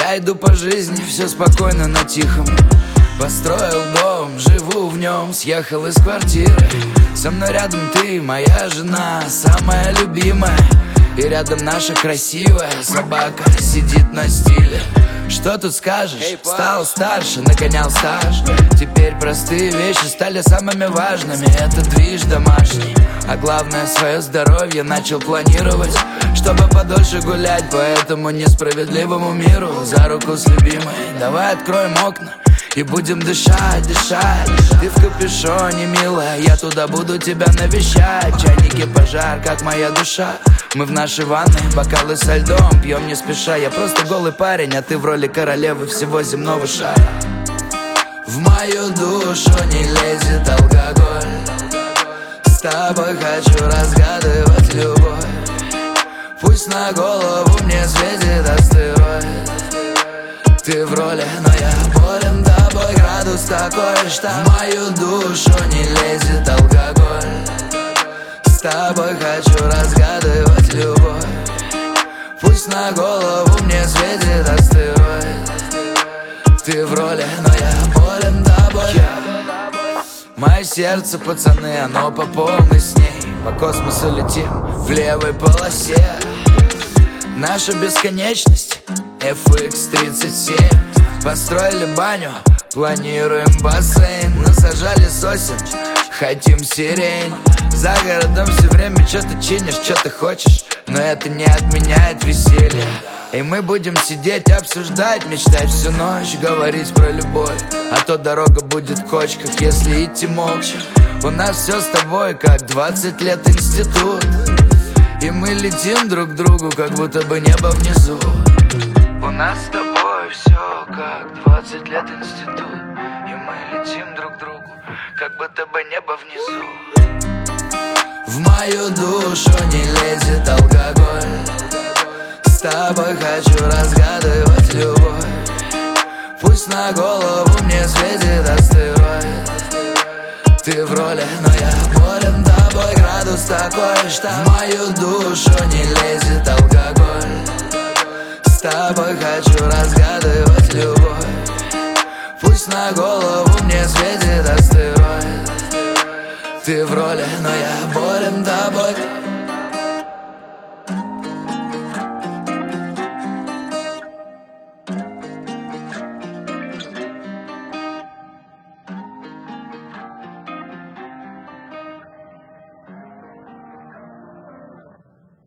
Я иду по жизни, все спокойно, на тихом. Построил дом, живу в нем, съехал из квартиры. Со мной рядом ты, моя жена, самая любимая. И рядом наша красивая собака сидит на стиле. Что тут скажешь? Стал старше, нагонял стаж. Теперь простые вещи стали самыми важными. Это движ домашний, а главное, свое здоровье начал планировать, чтобы подольше гулять по этому несправедливому миру. За руку с любимой давай откроем окна и будем дышать, дышать. Ты в капюшоне, милая, я туда буду тебя навещать. Чайники пожар, как моя душа. Мы в нашей ванной, бокалы со льдом, пьем не спеша. Я просто голый парень, а ты в роли королевы всего земного шара. В мою душу не лезет алкоголь. С тобой хочу разгадывать любовь. Пусть на голову мне светит астероид. Ты в роли, но я болен тобой. Градус такой, что в мою душу не лезет алкоголь. С тобой хочу разгадывать любовь. Пусть на голову мне светит астероид. Ты в роли, но я болен тобой. Мое сердце, пацаны, оно по полной с ней. По космосу летим в левой полосе. Наша бесконечность FX37. Построили баню, планируем бассейн. Насажали сосен, хотим сирень. За городом все время что-то чинишь, что ты хочешь, но это не отменяет веселье. И мы будем сидеть, обсуждать, мечтать всю ночь, говорить про любовь. А то дорога будет в кочках, если идти молча. У нас все с тобой, как 20 лет институт. И мы летим друг к другу, как будто бы небо внизу. У нас с тобой все как 20 лет институт. И мы летим друг к другу, как будто бы небо внизу. В мою душу не лезет алкоголь. С тобой хочу разгадывать любовь. Пусть на голову мне светит астероид. Ты в роли, но я болен тобой. Градус такой, что в мою душу не лезет алкоголь. С тобой хочу разгадывать любовь. Пусть на голову мне светит астероид. Ты в роли, но я болен тобой.